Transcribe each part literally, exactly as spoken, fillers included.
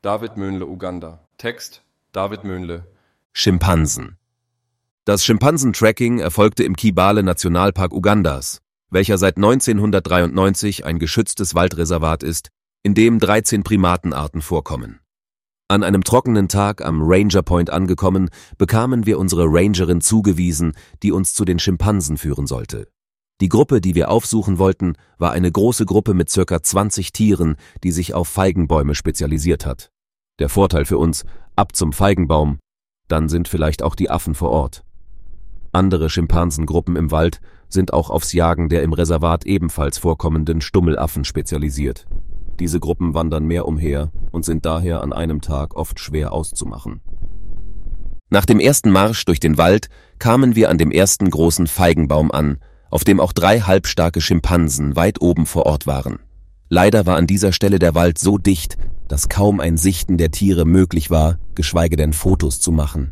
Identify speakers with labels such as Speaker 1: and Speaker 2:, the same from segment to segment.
Speaker 1: David Möhnle, Uganda. Text David Möhnle.
Speaker 2: Schimpansen. Das Schimpansen-Tracking erfolgte im Kibale-Nationalpark Ugandas, welcher seit neunzehnhundertdreiundneunzig ein geschütztes Waldreservat ist, in dem dreizehn Primatenarten vorkommen. An einem trockenen Tag am Ranger Point angekommen, bekamen wir unsere Rangerin zugewiesen, die uns zu den Schimpansen führen sollte. Die Gruppe, die wir aufsuchen wollten, war eine große Gruppe mit circa zwanzig Tieren, die sich auf Feigenbäume spezialisiert hat. Der Vorteil für uns: ab zum Feigenbaum, dann sind vielleicht auch die Affen vor Ort. Andere Schimpansengruppen im Wald sind auch aufs Jagen der im Reservat ebenfalls vorkommenden Stummelaffen spezialisiert. Diese Gruppen wandern mehr umher und sind daher an einem Tag oft schwer auszumachen. Nach dem ersten Marsch durch den Wald kamen wir an dem ersten großen Feigenbaum an, auf dem auch drei halbstarke Schimpansen weit oben vor Ort waren. Leider war an dieser Stelle der Wald so dicht, dass kaum ein Sichten der Tiere möglich war, geschweige denn Fotos zu machen.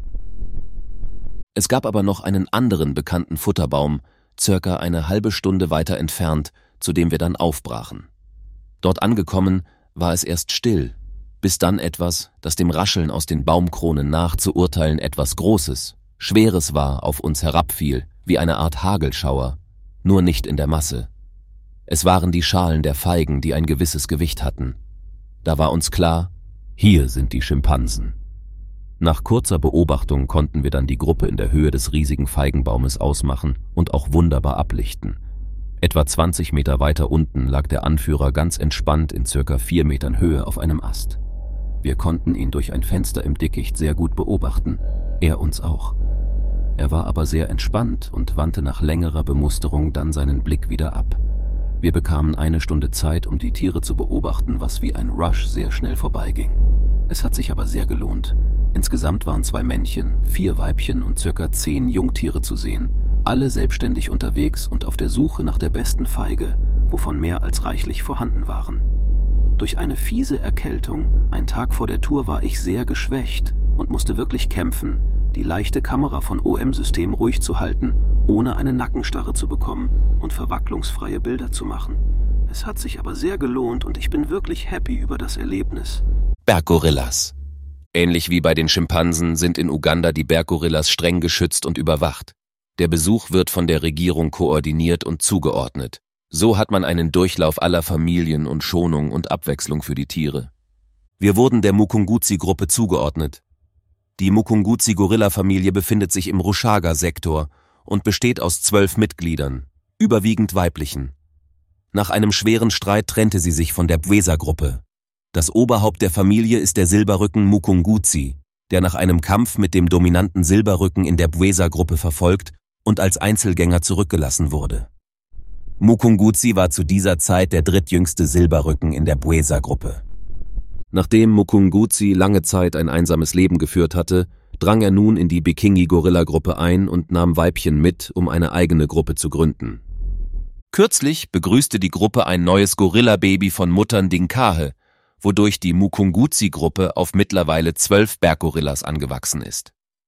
Speaker 2: Es gab aber noch einen anderen bekannten Futterbaum, circa eine halbe Stunde weiter entfernt, zu dem wir dann aufbrachen. Dort angekommen war es erst still, bis dann etwas, das dem Rascheln aus den Baumkronen nach zu urteilen etwas Großes, Schweres war, auf uns herabfiel, wie eine Art Hagelschauer, nur nicht in der Masse. Es waren die Schalen der Feigen, die ein gewisses Gewicht hatten. Da war uns klar, hier sind die Schimpansen. Nach kurzer Beobachtung konnten wir dann die Gruppe in der Höhe des riesigen Feigenbaumes ausmachen und auch wunderbar ablichten. Etwa zwanzig Meter weiter unten lag der Anführer ganz entspannt in circa vier Metern Höhe auf einem Ast. Wir konnten ihn durch ein Fenster im Dickicht sehr gut beobachten, er uns auch. Er war aber sehr entspannt und wandte nach längerer Bemusterung dann seinen Blick wieder ab. Wir bekamen eine Stunde Zeit, um die Tiere zu beobachten, was wie ein Rush sehr schnell vorbeiging. Es hat sich aber sehr gelohnt. Insgesamt waren zwei Männchen, vier Weibchen und circa zehn Jungtiere zu sehen, alle selbstständig unterwegs und auf der Suche nach der besten Feige, wovon mehr als reichlich vorhanden waren. Durch eine fiese Erkältung, ein Tag vor der Tour, war ich sehr geschwächt und musste wirklich kämpfen, die leichte Kamera von O M-System ruhig zu halten, ohne eine Nackenstarre zu bekommen und verwacklungsfreie Bilder zu machen. Es hat sich aber sehr gelohnt und ich bin wirklich happy über das Erlebnis.
Speaker 3: Berggorillas. Ähnlich wie bei den Schimpansen sind in Uganda die Berggorillas streng geschützt und überwacht. Der Besuch wird von der Regierung koordiniert und zugeordnet. So hat man einen Durchlauf aller Familien und Schonung und Abwechslung für die Tiere.
Speaker 2: Wir wurden der Mukunguzi-Gruppe zugeordnet. Die Mukunguzi-Gorilla-Familie befindet sich im Rushaga-Sektor und besteht aus zwölf Mitgliedern, überwiegend weiblichen. Nach einem schweren Streit trennte sie sich von der Bweza-Gruppe. Das Oberhaupt der Familie ist der Silberrücken Mukunguzi, der nach einem Kampf mit dem dominanten Silberrücken in der Bweza-Gruppe verfolgt und als Einzelgänger zurückgelassen wurde. Mukunguzi war zu dieser Zeit der drittjüngste Silberrücken in der Bweza-Gruppe. Nachdem Mukunguzi lange Zeit ein einsames Leben geführt hatte, drang er nun in die Bikingi-Gorilla-Gruppe ein und nahm Weibchen mit, um eine eigene Gruppe zu gründen.
Speaker 3: Kürzlich begrüßte die Gruppe ein neues Gorilla-Baby von Mutter Ndinkahe, wodurch die Mukunguzi-Gruppe auf mittlerweile zwölf Berggorillas angewachsen ist.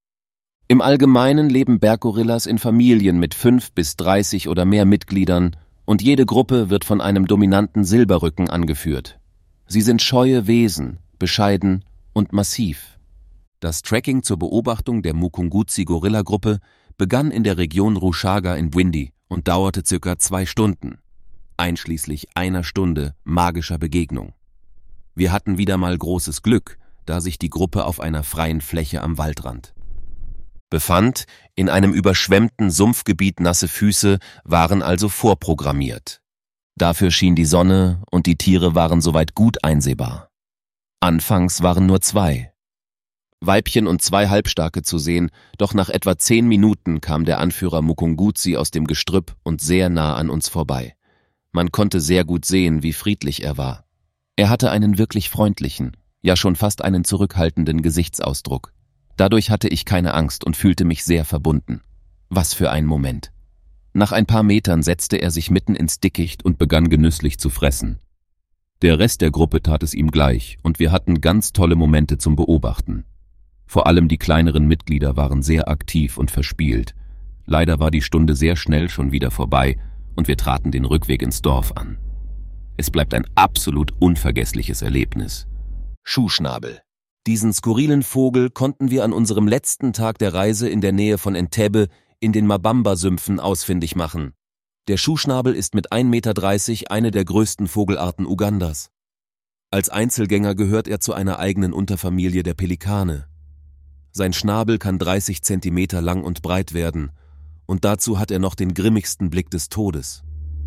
Speaker 3: Im Allgemeinen leben Berggorillas in Familien mit fünf bis dreißig oder mehr Mitgliedern und jede Gruppe wird von einem dominanten Silberrücken angeführt. Sie sind scheue Wesen, bescheiden und massiv. Das Tracking zur Beobachtung der Mukunguzi-Gorilla-Gruppe begann in der Region Rushaga in Bwindi und dauerte circa zwei Stunden, einschließlich einer Stunde magischer Begegnung. Wir hatten wieder mal großes Glück, da sich die Gruppe auf einer freien Fläche am Waldrand befand. In einem überschwemmten Sumpfgebiet nasse Füße waren also vorprogrammiert. Dafür schien die Sonne und die Tiere waren soweit gut einsehbar. Anfangs waren nur zwei Weibchen und zwei Halbstarke zu sehen, doch nach etwa zehn Minuten kam der Anführer Mukunguzi aus dem Gestrüpp und sehr nah an uns vorbei. Man konnte sehr gut sehen, wie friedlich er war. Er hatte einen wirklich freundlichen, ja schon fast einen zurückhaltenden Gesichtsausdruck. Dadurch hatte ich keine Angst und fühlte mich sehr verbunden. Was für ein Moment. Nach ein paar Metern setzte er sich mitten ins Dickicht und begann genüsslich zu fressen. Der Rest der Gruppe tat es ihm gleich und wir hatten ganz tolle Momente zum Beobachten. Vor allem die kleineren Mitglieder waren sehr aktiv und verspielt. Leider war die Stunde sehr schnell schon wieder vorbei und wir traten den Rückweg ins Dorf an. Es bleibt ein absolut unvergessliches Erlebnis. Schuhschnabel. Diesen skurrilen Vogel konnten wir an unserem letzten Tag der Reise in der Nähe von Entebbe in den Mabamba-Sümpfen ausfindig machen. Der Schuhschnabel ist mit ein Meter dreißig eine der größten Vogelarten Ugandas. Als Einzelgänger gehört er zu einer eigenen Unterfamilie der Pelikane. Sein Schnabel kann dreißig Zentimeter lang und breit werden, und dazu hat er noch den grimmigsten Blick des Todes.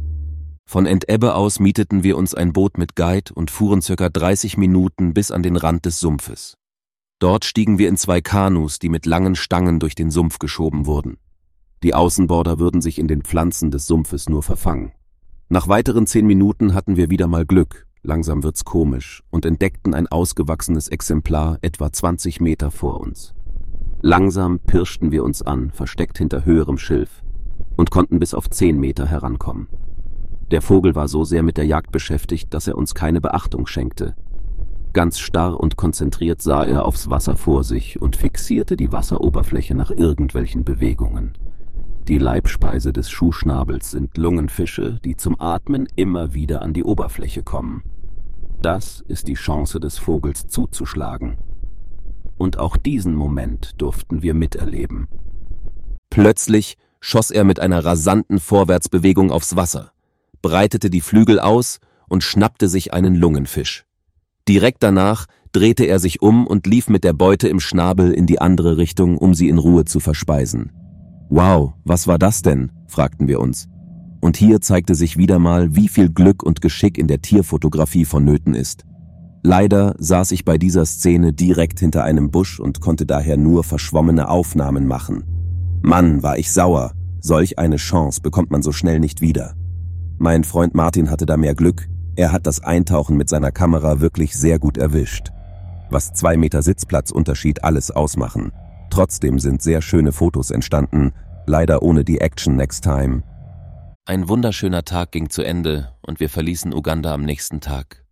Speaker 3: Von Entebbe aus mieteten wir uns ein Boot mit Guide und fuhren circa dreißig Minuten bis an den Rand des Sumpfes. Dort stiegen wir in zwei Kanus, die mit langen Stangen durch den Sumpf geschoben wurden. Die Außenborder würden sich in den Pflanzen des Sumpfes nur verfangen. Nach weiteren zehn Minuten hatten wir wieder mal Glück, langsam wird's komisch, und entdeckten ein ausgewachsenes Exemplar etwa zwanzig Meter vor uns. Langsam pirschten wir uns an, versteckt hinter höherem Schilf, und konnten bis auf zehn Meter herankommen. Der Vogel war so sehr mit der Jagd beschäftigt, dass er uns keine Beachtung schenkte. Ganz starr und konzentriert sah er aufs Wasser vor sich und fixierte die Wasseroberfläche nach irgendwelchen Bewegungen. Die Leibspeise des Schuhschnabels sind Lungenfische, die zum Atmen immer wieder an die Oberfläche kommen. Das ist die Chance des Vogels zuzuschlagen. Und auch diesen Moment durften wir miterleben.
Speaker 2: Plötzlich schoss er mit einer rasanten Vorwärtsbewegung aufs Wasser, breitete die Flügel aus und schnappte sich einen Lungenfisch. Direkt danach drehte er sich um und lief mit der Beute im Schnabel in die andere Richtung, um sie in Ruhe zu verspeisen. »Wow, was war das denn?« fragten wir uns. Und hier zeigte sich wieder mal, wie viel Glück und Geschick in der Tierfotografie vonnöten ist. Leider saß ich bei dieser Szene direkt hinter einem Busch und konnte daher nur verschwommene Aufnahmen machen. Mann, war ich sauer. Solch eine Chance bekommt man so schnell nicht wieder. Mein Freund Martin hatte da mehr Glück. Er hat das Eintauchen mit seiner Kamera wirklich sehr gut erwischt. Was zwei Meter Sitzplatzunterschied alles ausmachen. Trotzdem sind sehr schöne Fotos entstanden, leider ohne die Action next time.
Speaker 3: Ein wunderschöner Tag ging zu Ende und wir verließen Uganda am nächsten Tag.